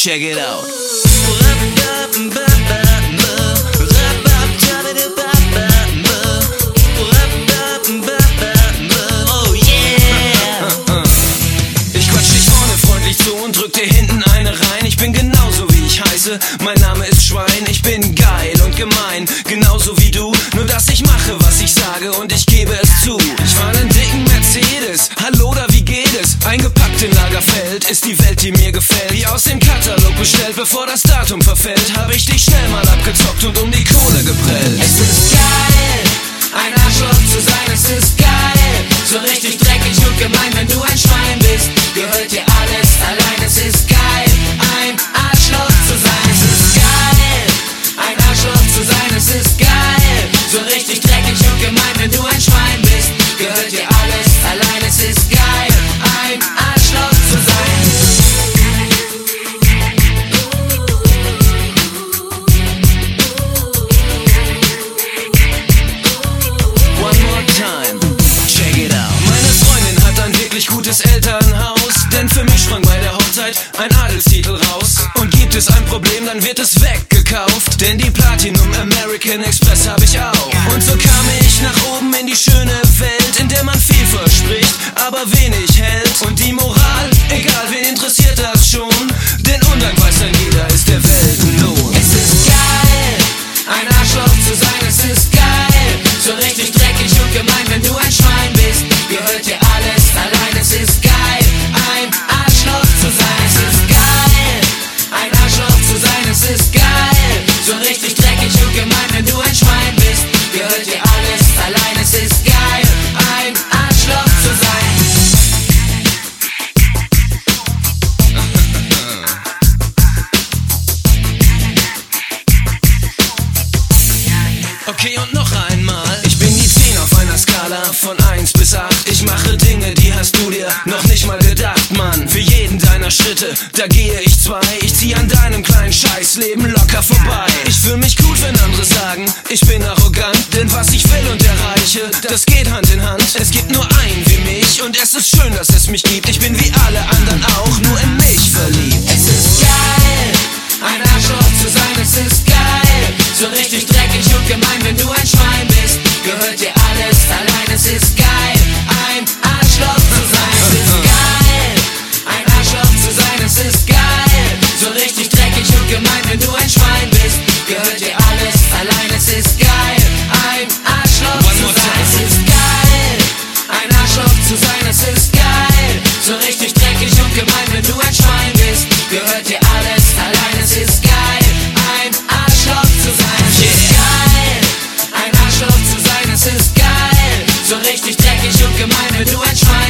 Check it out. Oh yeah. Ich quatsch dich vorne freundlich zu und drück dir hinten eine rein. Ich bin genauso wie ich heiße, mein Name ist Schwein. Ich bin geil und gemein, genauso wie du. Nur dass ich mache, was ich sage und ich gebe es zu. Ich fahr einen dicken Mercedes, hallo da wie geht es? Eingepackt in Lagerfeld, ist die Welt, die mir gefällt. Wie aus dem Katalog bestellt, bevor das Datum verfällt. Hab ich dich schnell mal abgezockt und um die Kohle geprellt. Es ist geil, ein Arschloch zu sein, es ist geil. So richtig dreckig und gemein, wenn du ein Schwein bist. Gehört dir alles allein, es ist geil, ein Arschloch zu sein. Es ist geil, ein Arschloch zu sein, es ist geil. So richtig dreckig und gemein, wenn du ein Schwein bist. Gehört dir alles allein, es ist geil, ein Arschloch zu sein. One more time, check it out. Meine Freundin hat ein wirklich gutes Elternhaus, denn für mich sprang bei der Hochzeit ein Adelstitel raus. Und gibt es ein Problem, dann wird es weggekauft, denn die Platinum American Express hab ich auch. Und so kam ich nach oben in die schöne Welt, in der man viel verspricht, aber wenig hält. Und die Moral, egal wen interessiert das schon, denn Undank weiß ein jeder, ist der Weltenlohn. Es ist geil, ein Arschloch zu sein, es ist geil. So richtig dreckig und gemein, wenn du ein Schwein bist. Gehört dir alles allein, es ist geil, ein Arschloch zu sein. Es ist geil, ein Arschloch zu sein, es ist geil. So richtig dreckig und gemein, wenn du ein Schwein bist. Gehört dir alles allein, es ist geil, ein Arschloch zu sein. Okay, und noch einmal. Ich bin die 10 auf einer Skala von 1 bis 8. Ich mache Dinge, die hast du dir noch nicht mal gedacht, Mann. Für jeden deiner Schritte, da gehe ich 2. Ich zieh an deinem kleinen Scheißleben locker vorbei. Ich fühl mich gut, wenn andere sagen, ich bin arrogant. Denn was ich will und erreiche, das geht Hand in Hand. Es gibt nur einen wie mich und es ist schön, dass es mich gibt. Ich bin wie alle anderen auch, nur in mich verliebt. Es ist geil, ein Arschloch zu sein, es ist geil. So richtig dreckig und gemein, wenn du ein Schwein bist. Gehört dir alles allein, es ist geil, ein Arschloch zu sein. Es ist geil, ein Arschloch zu sein, es ist geil. So richtig dreckig und gemein, wenn du ein Schwein bist. Gehört dir alles allein, es ist geil, ein Arschloch zu sein. Es ist geil, ein Arschloch zu sein, es ist geil. So richtig dreckig und gemein, wenn du ein Schwein bist. Gehört dir alles allein, es ist geil, ein Arschloch zu sein. Es ist geil, ein Arschloch zu sein, es ist geil. So richtig dreckig und gemein, wenn du ein Schwein